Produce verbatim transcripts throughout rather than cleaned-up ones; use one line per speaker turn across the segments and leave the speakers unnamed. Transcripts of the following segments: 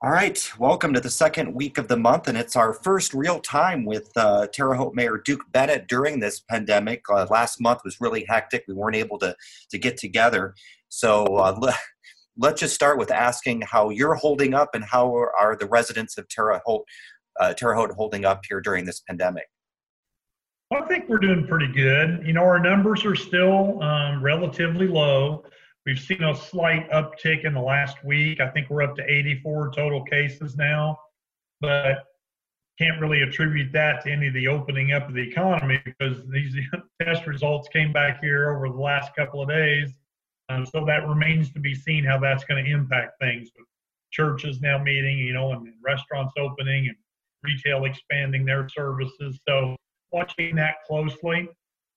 All right, welcome to the second week of the month, and it's our first real time with uh, Terre Haute Mayor Duke Bennett during this pandemic. Uh, last month was really hectic. We weren't able to, to get together. So uh, le- let's just start with asking how you're holding up and how are, are the residents of Terre Haute, uh, Terre Haute holding up here during this pandemic?
Well, I think we're doing pretty good. You know, our numbers are still um, relatively low. We've seen a slight uptick in the last week. I think we're up to eighty-four total cases now, but can't really attribute that to any of the opening up of the economy because these test results came back here over the last couple of days. Um, so that remains to be seen how that's going to impact things. With churches now meeting, you know, and, and restaurants opening and retail expanding their services. So watching that closely.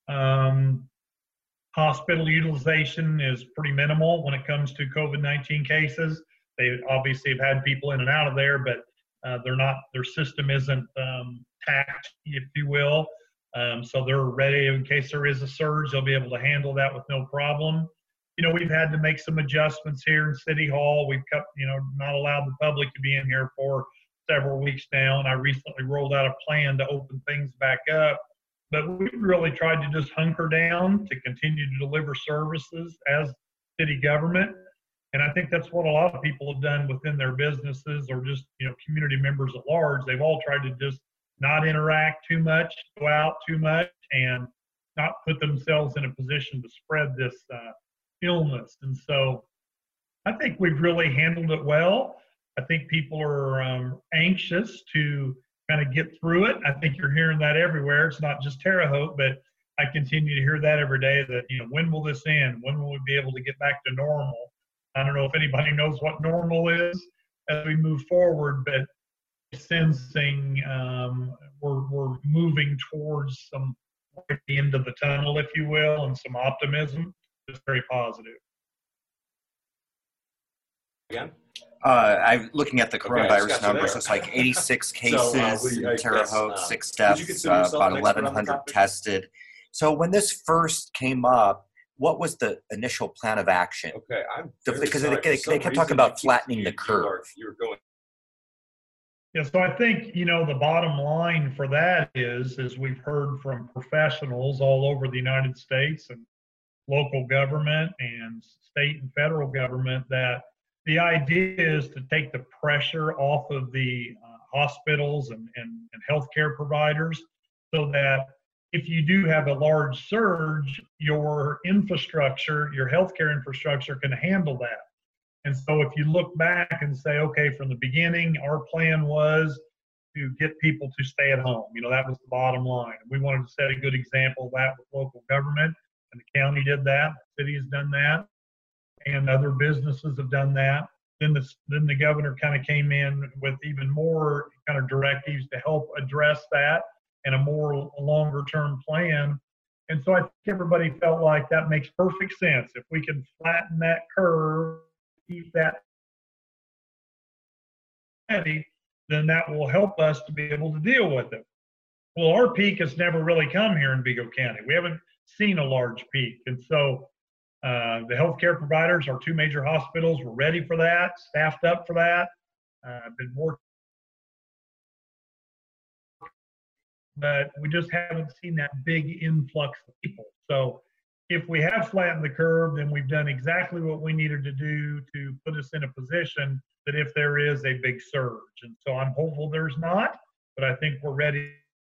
Um, Hospital utilization is pretty minimal when it comes to COVID nineteen cases. They obviously have had people in and out of there, but uh, they're not, their system isn't um, taxed, if you will. Um, so they're ready in case there is a surge, they'll be able to handle that with no problem. You know, we've had to make some adjustments here in City Hall. We've cut, you know, not allowed the public to be in here for several weeks now. And I recently rolled out a plan to open things back up. But we really tried to just hunker down to continue to deliver services as city government. And I think that's what a lot of people have done within their businesses or just, you know, community members at large. They've all tried to just not interact too much, go out too much, and not put themselves in a position to spread this uh, illness. And so I think we've really handled it well. I think people are um, anxious to kind of get through it. I think you're hearing that everywhere. It's not just Terre Haute, but I continue to hear that every day that, you know, when will this end? When will we be able to get back to normal? I don't know if anybody knows what normal is as we move forward, but sensing um, we're, we're moving towards some at the end of the tunnel, if you will, and some optimism is very positive.
Again?
Uh, I'm looking at the
Okay, I
coronavirus
just got you
numbers.
there.
It's like eighty-six cases
So, uh, we- I
in Terre
guess,
Haute,
uh,
six
would you
deaths,
consider
uh,
yourself
about
an expert on the
eleven hundred
topic?
tested. So when this first came up, what was the initial plan of action?
Okay, I'm
The-
very
because they-
sorry.
they-
For some
they kept talking
reason,
about
you keep-
flattening
you-
the
you
curve.
are- You're going.
Yeah, so I think, you know, the bottom line for that is, is we've heard from professionals all over the United States and local government and state and federal government that the idea is to take the pressure off of the uh, hospitals and, and, and healthcare providers so that if you do have a large surge, your infrastructure, your healthcare infrastructure can handle that. And so if you look back and say, okay, from the beginning, our plan was to get people to stay at home. You know, that was the bottom line. We wanted to set a good example of that with local government, and the county did that, the city has done that, and other businesses have done that. Then the, then the governor kind of came in with even more kind of directives to help address that and a more longer term plan. And so I think everybody felt like that makes perfect sense. If we can flatten that curve, keep that steady, then that will help us to be able to deal with it. Well, our peak has never really come here in Vigo County. We haven't seen a large peak. And so uh, the healthcare providers, our two major hospitals, were ready for that, staffed up for that, uh, been working. But we just haven't seen that big influx of people. So if we have flattened the curve, then we've done exactly what we needed to do to put us in a position that if there is a big surge. And so I'm hopeful there's not, but I think we're ready.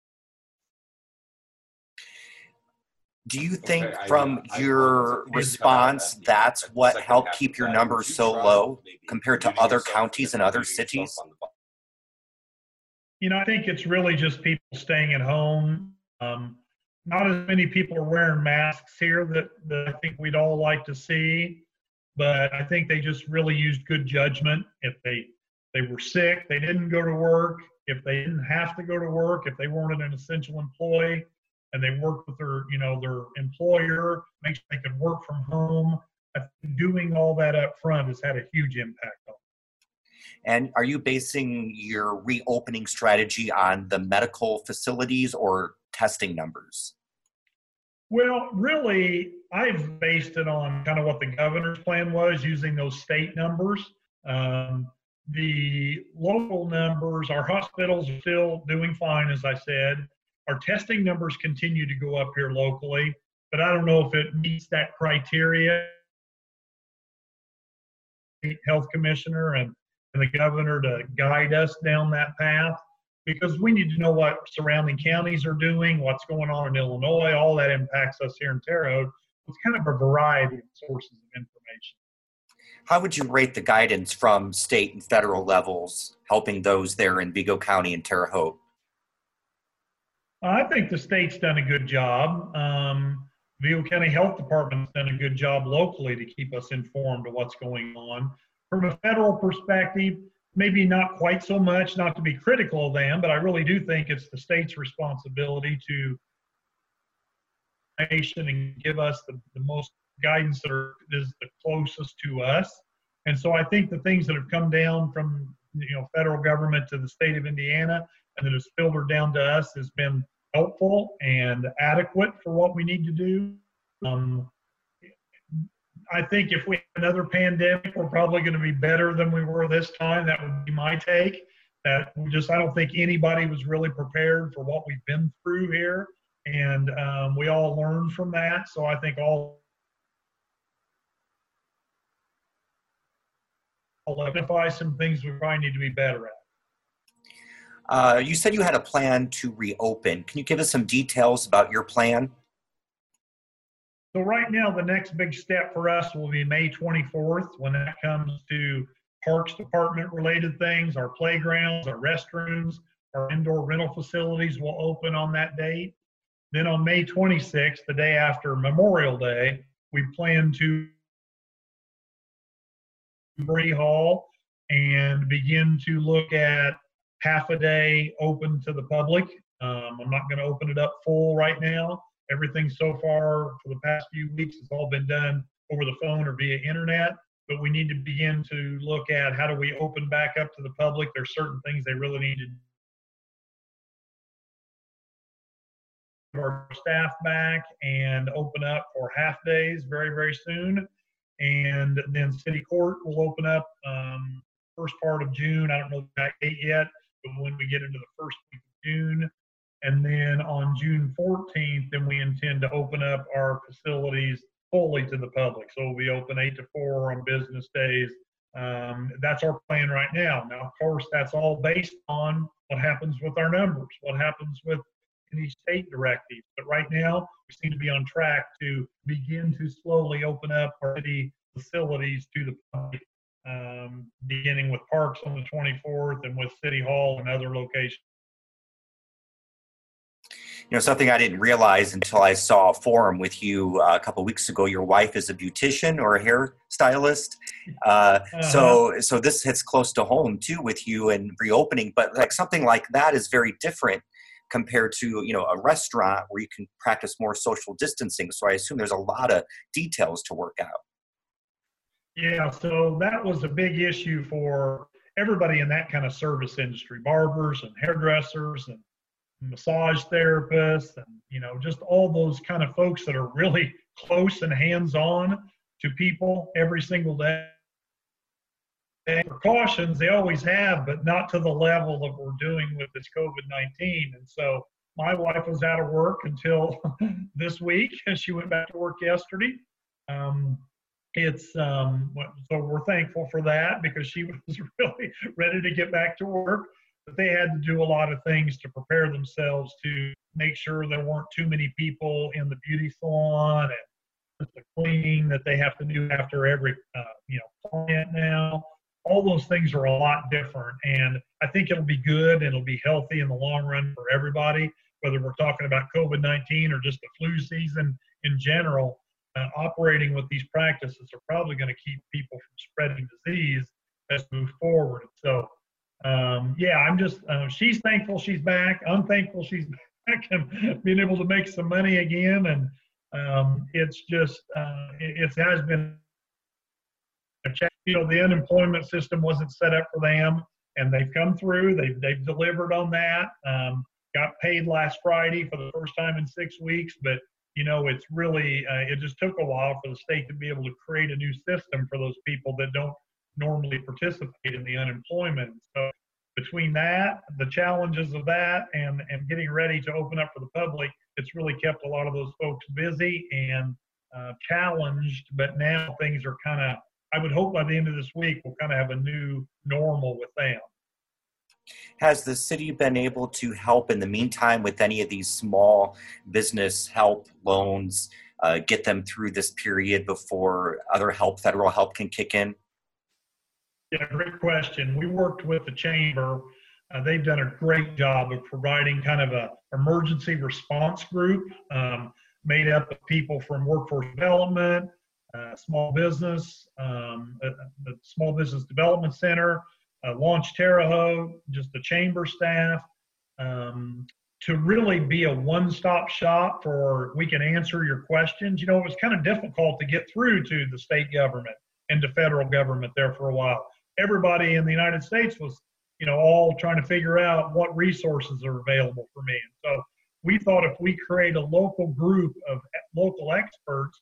Do you think
Okay, I,
from
uh, I
your
apologize.
response,
Please cut out
that's
that
what
second
helped
half
keep
of
your
that.
numbers
Would you
so
try
low
maybe
compared to
muting
other
yourself
counties and
and
other
muting yourself
cities?
on the bottom?
You know, I think it's really just people staying at home. Um, not as many people are wearing masks here that, that I think we'd all like to see, but I think they just really used good judgment. If they they were sick, they didn't go to work. If they didn't have to go to work, if they weren't an essential employee, and they worked with their, you know, their employer, make sure they could work from home. I think doing all that up front has had a huge impact on them.
And are you basing your reopening strategy on the medical facilities or testing numbers?
Well, really, I've based it on kind of what the governor's plan was using those state numbers. Um, the local numbers, our hospitals are still doing fine, as I said. Our testing numbers continue to go up here locally, but I don't know if it meets that criteria. Health commissioner and, and the governor to guide us down that path, because we need to know what surrounding counties are doing, what's going on in Illinois. All that impacts us here in Terre Haute. It's kind of a variety of sources of information.
How would you rate the guidance from state and federal levels helping those there in Vigo County and Terre Haute?
I think the state's done a good job. Um, Vigo County Health Department's done a good job locally to keep us informed of what's going on. From a federal perspective, maybe not quite so much, not to be critical of them, but I really do think it's the state's responsibility to nation and give us the, the most guidance that are, is the closest to us. And so I think the things that have come down from, you know, federal government to the state of Indiana and that has filtered down to us has been helpful and adequate for what we need to do. Um, I think if we have another pandemic, we're probably going to be better than we were this time. That would be my take. That we just, I don't think anybody was really prepared for what we've been through here. And um, we all learned from that. So I think all I'll identify some things we probably need to be better at.
Uh, you said you had a plan to reopen. Can you give us some details about your plan?
So right now, the next big step for us will be May twenty-fourth, when that comes to Parks Department related things. Our playgrounds, our restrooms, our indoor rental facilities will open on that date. Then on May twenty-sixth, the day after Memorial Day, we plan to Brady Hall and begin to look at half a day open to the public. Um, I'm not going to open it up full right now. Everything so far for the past few weeks has all been done over the phone or via internet, but we need to begin to look at how do we open back up to the public. There's certain things they really need to do. Our staff back and open up for half days very, very soon. And then City Court will open up um, first part of June. I don't know the exact date yet, but when we get into the first week of June. And then on June fourteenth, then we intend to open up our facilities fully to the public. So we'll be open eight to four on business days. Um, that's our plan right now. Now, of course, that's all based on what happens with our numbers, what happens with any state directives. But right now, we seem to be on track to begin to slowly open up our city facilities to the public, um, beginning with Parks on the twenty-fourth and with City Hall and other locations.
You know, something I didn't realize until I saw a forum with you uh, a couple of weeks ago, your wife is a beautician or a hairstylist. Uh, uh-huh. So so this hits close to home, too, with you and reopening. But like something like that is very different compared to, you know, a restaurant where you can practice more social distancing. So I assume there's a lot of details to work out.
Yeah, so that was a big issue for everybody in that kind of service industry, barbers and hairdressers and massage therapists and, you know, just all those kind of folks that are really close and hands-on to people every single day. And precautions they always have, but not to the level that we're doing with this COVID nineteen. And so my wife was out of work until this week, and she went back to work yesterday. Um, it's um, so we're thankful for that because she was really ready to get back to work. But they had to do a lot of things to prepare themselves to make sure there weren't too many people in the beauty salon and the cleaning that they have to do after every uh, you know client now. All those things are a lot different, and I think it'll be good and it'll be healthy in the long run for everybody, whether we're talking about COVID nineteen or just the flu season in general. Uh, operating with these practices are probably going to keep people from spreading disease as we move forward. So, um, yeah, I'm just, uh, she's thankful she's back. I'm thankful she's back and being able to make some money again. And um, it's just, uh, it, it has been a challenge. You know, the unemployment system wasn't set up for them, and they've come through. They've, they've delivered on that. Um, got paid last Friday for the first time in six weeks, but you know, it's really, uh, it just took a while for the state to be able to create a new system for those people that don't normally participate in the unemployment. So between that, the challenges of that, and, and getting ready to open up for the public, it's really kept a lot of those folks busy and uh, challenged. But now things are kind of, I would hope by the end of this week, we'll kind of have a new normal with them.
Has the city been able to help in the meantime with any of these small business help loans, uh, get them through this period before other help, federal help can kick in?
Yeah, great question. We worked with the chamber. Uh, they've done a great job of providing kind of a emergency response group um, made up of people from workforce development, uh, small business, um, uh, the Small Business Development Center, uh, Launch Terre Haute, just the chamber staff, um, to really be a one-stop shop for we can answer your questions. You know, it was kind of difficult to get through to the state government and to federal government there for a while. Everybody in the United States was, you know, all trying to figure out what resources are available for me. And so we thought if we create a local group of local experts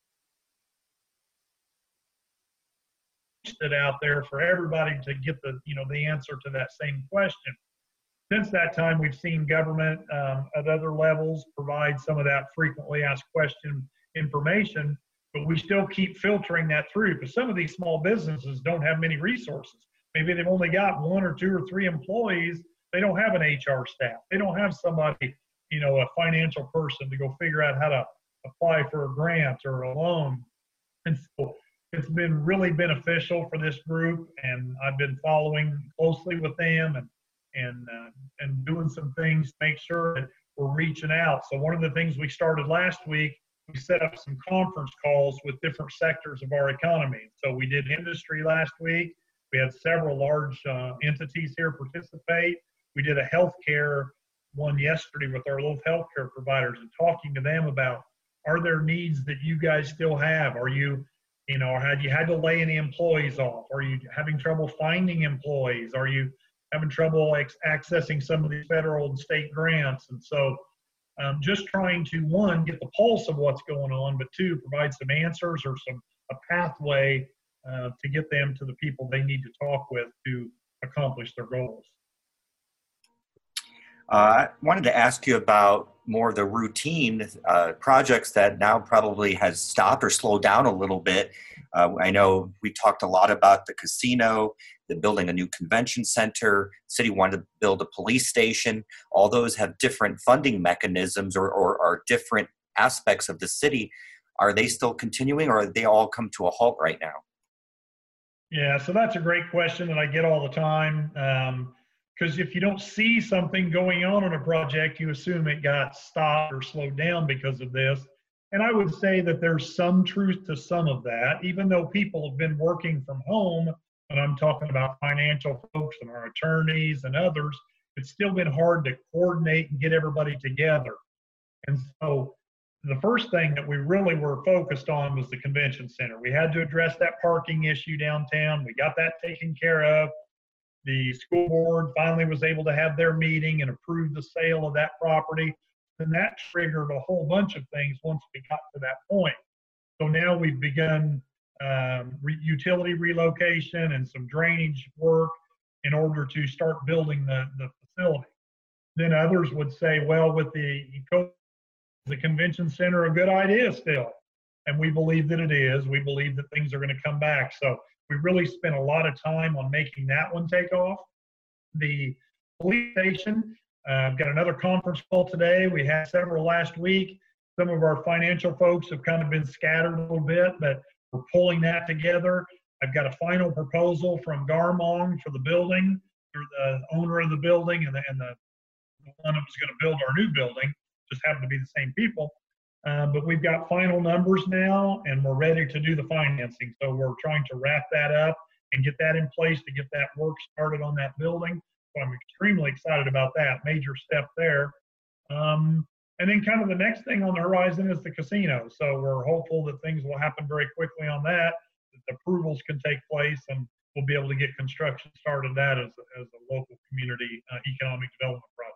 that out there for everybody to get the, you know, the answer to that same question. Since that time, we've seen government um, at other levels provide some of that frequently asked question information, but we still keep filtering that through because some of these small businesses don't have many resources. Maybe they've only got one or two or three employees. They don't have an H R staff. They don't have somebody, you know, a financial person to go figure out how to apply for a grant or a loan. And so it's been really beneficial for this group, and I've been following closely with them and and uh, and doing some things to make sure that we're reaching out. So one of the things we started last week, we set up some conference calls with different sectors of our economy. So we did industry last week. We had several large uh, entities here participate. We did a healthcare one yesterday with our local healthcare providers and talking to them about, are there needs that you guys still have? Are you, you know, had you had to lay any employees off? Are you having trouble finding employees? Are you having trouble ex- accessing some of these federal and state grants? And so um, just trying to, one, get the pulse of what's going on, but two, provide some answers or some a pathway uh, to get them to the people they need to talk with to accomplish their goals.
Uh, I wanted to ask you about more of the routine uh, projects that now probably has stopped or slowed down a little bit. Uh, I know we talked a lot about the casino, the building a new convention center, city wanted to build a police station. All those have different funding mechanisms or, or, or different aspects of the city. Are they still continuing, or are they all come to a halt right now?
Yeah, so that's a great question that I get all the time. Um, Because if you don't see something going on on a project, you assume it got stopped or slowed down because of this. And I would say that there's some truth to some of that, even though people have been working from home, and I'm talking about financial folks and our attorneys and others, it's still been hard to coordinate and get everybody together. And so the first thing that we really were focused on was the convention center. We had to address that parking issue downtown. We got that taken care of. The school board finally was able to have their meeting and approve the sale of that property. And that triggered a whole bunch of things once we got to that point. So now we've begun um, re- utility relocation and some drainage work in order to start building the, the facility. Then others would say, well, with the, the convention center, a good idea still. And we believe that it is. We believe that things are going to come back. So we really spent a lot of time on making that one take off. The police station, uh, I've got another conference call today. We had several last week. Some of our financial folks have kind of been scattered a little bit, but we're pulling that together. I've got a final proposal from Garmong for the building, for the owner of the building and the, and the, the one who's going to build our new building. Just happen to be the same people. Uh, but we've got final numbers now, and we're ready to do the financing. So we're trying to wrap that up and get that in place to get that work started on that building. So I'm extremely excited about that. Major step there. Um, and then kind of the next thing on the horizon is the casino. So we're hopeful that things will happen very quickly on that, that the approvals can take place, and we'll be able to get construction started that as, as a local community uh, economic development project.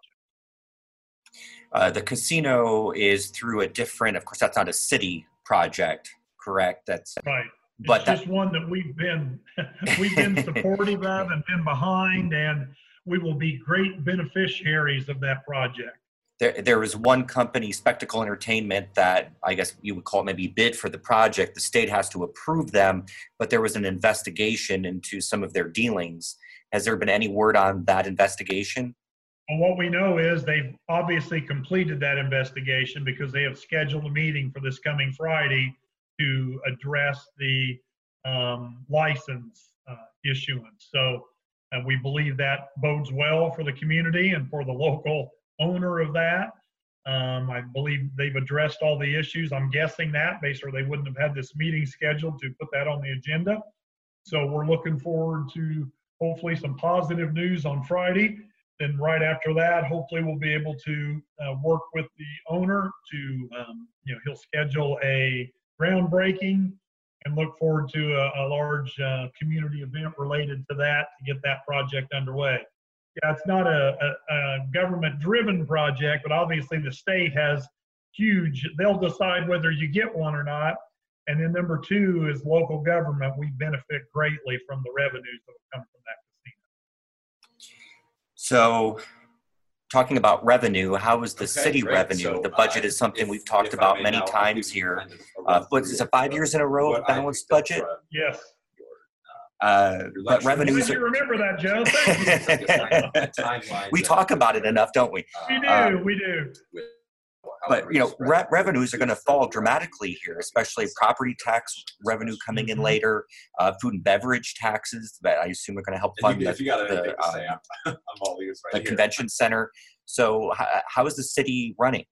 Uh, the casino is through a different, of course, that's not a city project, correct? That's
right. It's
but that,
just one that we've been we've been supportive of and been behind, and we will be great beneficiaries of that project.
there, there was one company, Spectacle Entertainment, that I guess you would call maybe bid for the project. The state has to approve them, but there was an investigation into some of their dealings. Has there been any word on that investigation?
And what we know is they've obviously completed that investigation because they have scheduled a meeting for this coming Friday to address the um, license uh, issuance. So uh, we believe that bodes well for the community and for the local owner of that. Um, I believe they've addressed all the issues. I'm guessing that based or they wouldn't have had this meeting scheduled to put that on the agenda. So we're looking forward to hopefully some positive news on Friday. Then right after that, hopefully we'll be able to uh, work with the owner to, um, you know, he'll schedule a groundbreaking and look forward to a, a large uh, community event related to that to get that project underway. Yeah, it's not a, a, a government-driven project, but obviously the state has huge, they'll decide whether you get one or not. And then number two is local government. We benefit greatly from the revenues that will come from that casino.
So talking about revenue, how is the
Okay,
city
great.
revenue?
So,
the budget
uh,
is something
if-
we've talked
if I
about
may
many
now, I'll
times
give you
here.
kind of a
Uh,
rough
what is it,
view
five
of
years in a row
what
of
I
balanced
picked up
budget?
from
Yes.
your,
Uh,
your
but
lecture.
revenues
Glad
are,
you remember that, Joe. Thank you.
Timelines
we
and-
talk about it enough, don't we?
We do,
Um,
we do.
with
But,
however
you know,
it's spread
re-
out
revenues are going to
to
fall
certain
dramatically here, especially property tax revenue coming in
Mhm.
later, uh, food and beverage taxes that I assume are going to help
If
fund
you,
the,
if you got anything
the,
to say,
um,
I'm, I'm all ears right
the
here.
convention center. So h- how is the city running?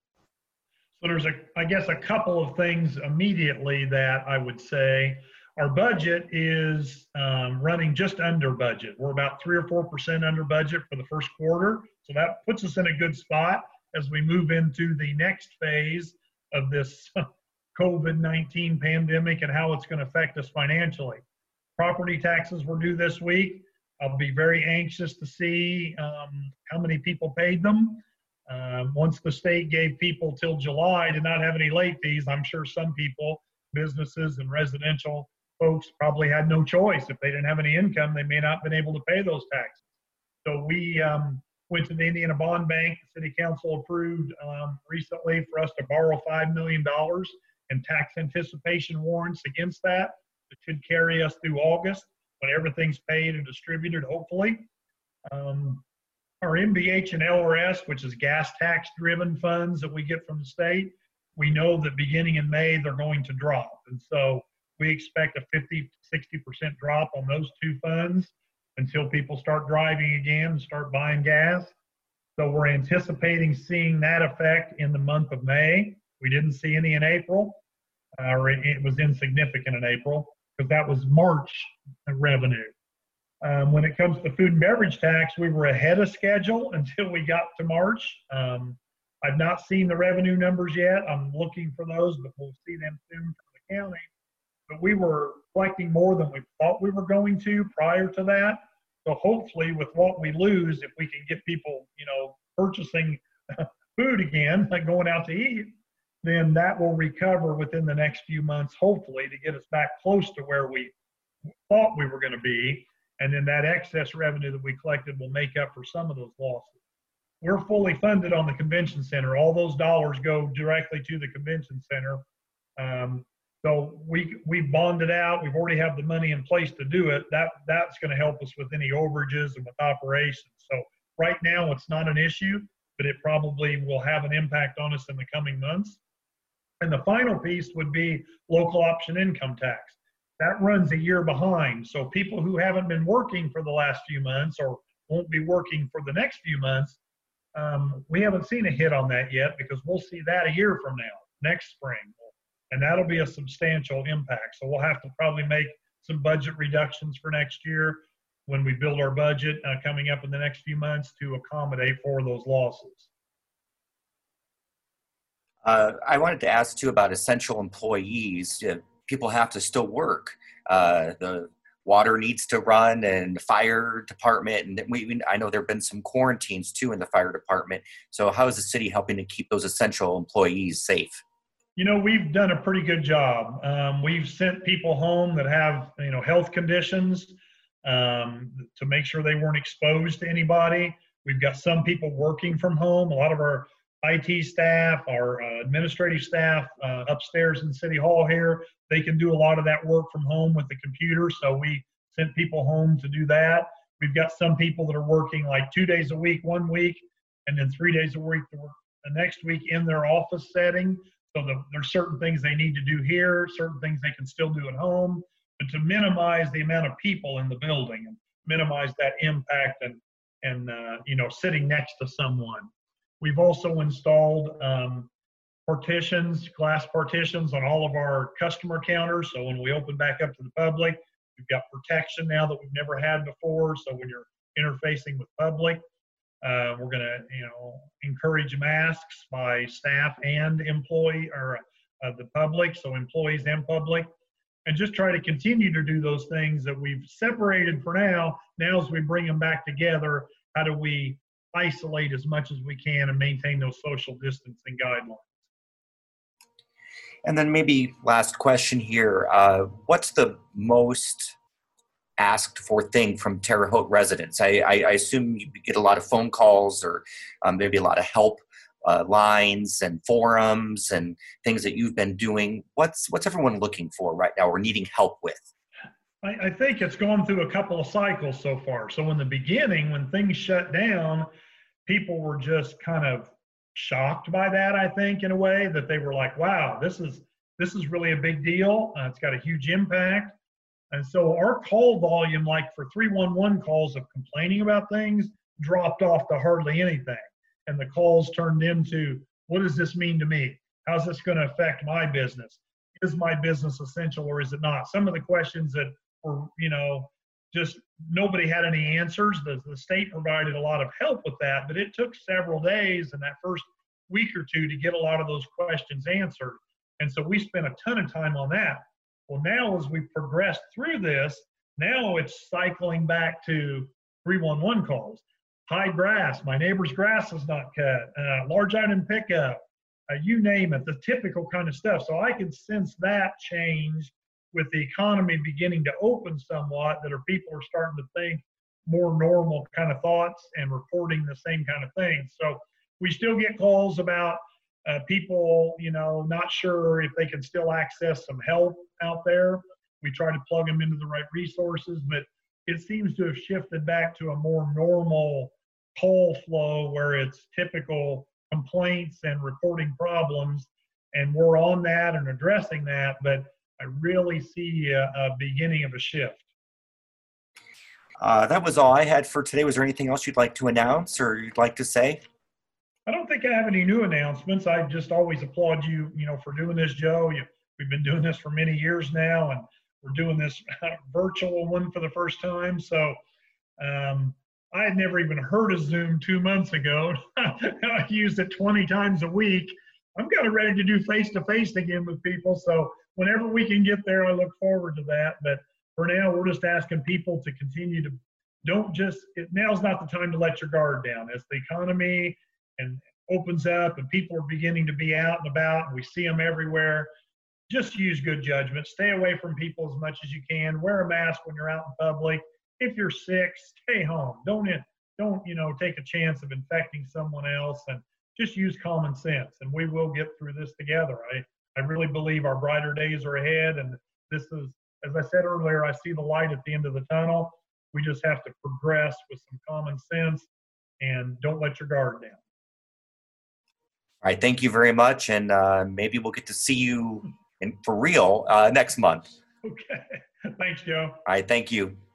So there's a, I guess, a couple of things immediately that I would say. Our budget is um, running just under budget. We're about three or four percent under budget for the first quarter. So that puts us in a good spot as we move into the next phase of this COVID nineteen pandemic and how it's going to affect us financially. Property taxes were due this week. I'll be very anxious to see um, how many people paid them. Um, once the state gave people till July to not have any late fees, I'm sure some people, businesses and residential folks probably had no choice. If they didn't have any income, they may not have been able to pay those taxes. So we um, went to the Indiana Bond Bank. The city council approved um, recently for us to borrow five million dollars in tax anticipation warrants against that. It should carry us through August when everything's paid and distributed, hopefully. Um, our M B H and L R S, which is gas tax driven funds that we get from the state, we know that beginning in May, they're going to drop. And so we expect a fifty, sixty percent drop on those two funds until people start driving again and start buying gas. So we're anticipating seeing that effect in the month of May. We didn't see any in April, uh, or it, it was insignificant in April because that was March revenue. Um, when it comes to food and beverage tax, we were ahead of schedule until we got to March. Um, I've not seen the revenue numbers yet. I'm looking for those, but we'll see them soon from the county. But we were collecting more than we thought we were going to prior to that. So hopefully with what we lose, if we can get people, you know, purchasing food again, like going out to eat, then that will recover within the next few months, hopefully, to get us back close to where we thought we were going to be. And then that excess revenue that we collected will make up for some of those losses. We're fully funded on the convention center. All those dollars go directly to the convention center. Um, so we we bonded out. We've already have the money in place to do it. That that's going to help us with any overages and with operations. So right now it's not an issue, but it probably will have an impact on us in the coming months. And the final piece would be local option income tax. That runs a year behind. So people who haven't been working for the last few months or won't be working for the next few months, um, we haven't seen a hit on that yet because we'll see that a year from now, next spring. And that'll be a substantial impact. So we'll have to probably make some budget reductions for next year when we build our budget uh, coming up in the next few months to accommodate for those losses.
Uh, I wanted to ask too about essential employees. Uh, people have to still work. Uh, the water needs to run, and the fire department, and we, we I know there have been some quarantines too in the fire department. So how is the city helping to keep those essential employees safe?
You know, we've done a pretty good job. Um, we've sent people home that have, you know, health conditions um, to make sure they weren't exposed to anybody. We've got some people working from home. A lot of our I T staff, our uh, administrative staff uh, upstairs in City Hall here, they can do a lot of that work from home with the computer. So we sent people home to do that. We've got some people that are working like two days a week, one week, and then three days a week the next week in their office setting. So the, there's certain things they need to do here, certain things they can still do at home, but to minimize the amount of people in the building and minimize that impact and, and uh, you know, sitting next to someone. We've also installed um, partitions, glass partitions on all of our customer counters. So when we open back up to the public, we've got protection now that we've never had before. So when you're interfacing with public, Uh, we're going to, you know, encourage masks by staff and employee or uh, the public, so employees and public, and just try to continue to do those things that we've separated for now. Now, as we bring them back together, how do we isolate as much as we can and maintain those social distancing guidelines?
And then maybe last question here, uh, what's the most asked for thing from Terre Haute residents? I, I, I assume you get a lot of phone calls or um, maybe a lot of help uh, lines and forums and things that you've been doing. What's what's everyone looking for right now or needing help with?
I, I think it's gone through a couple of cycles so far. So in the beginning, when things shut down, people were just kind of shocked by that, I think, in a way that they were like, wow, this is this is really a big deal. Uh, it's got a huge impact. And so our call volume, like for three one one calls of complaining about things, dropped off to hardly anything. And the calls turned into, what does this mean to me? How's this going to affect my business? Is my business essential or is it not? Some of the questions that were, you know, just nobody had any answers. The, the state provided a lot of help with that, but it took several days in that first week or two to get a lot of those questions answered. And so we spent a ton of time on that. Well, now as we progressed through this, now it's cycling back to three one one calls. High grass, my neighbor's grass is not cut, uh, large item pickup, uh, you name it, the typical kind of stuff. So I can sense that change with the economy beginning to open somewhat, that are people are starting to think more normal kind of thoughts and reporting the same kind of things. So we still get calls about Uh, people, you know, not sure if they can still access some help out there. We try to plug them into the right resources, but it seems to have shifted back to a more normal call flow where it's typical complaints and reporting problems. And we're on that and addressing that, but I really see a, a beginning of a shift.
Uh, that was all I had for today. Was there anything else you'd like to announce or you'd like to say?
I don't think I have any new announcements. I just always applaud you, you know, for doing this, Joe. You, we've been doing this for many years now, and we're doing this virtual one for the first time. So um, I had never even heard of Zoom two months ago. I used it twenty times a week. I'm kind of ready to do face-to-face again with people. So whenever we can get there, I look forward to that. But for now, we're just asking people to continue to don't just, it, now's not the time to let your guard down. As the economy and opens up and people are beginning to be out and about and we see them everywhere, just use good judgment. Stay away from people as much as you can. Wear a mask when you're out in public. If you're sick, stay home. Don't, don't, you know, take a chance of infecting someone else, and just use common sense. And we will get through this together. I, I really believe our brighter days are ahead. And this is, as I said earlier, I see the light at the end of the tunnel. We just have to progress with some common sense and don't let your guard down.
All right, thank you very much, and uh, maybe we'll get to see you in, for real uh, next month.
Okay, thanks, Joe.
All right, thank you.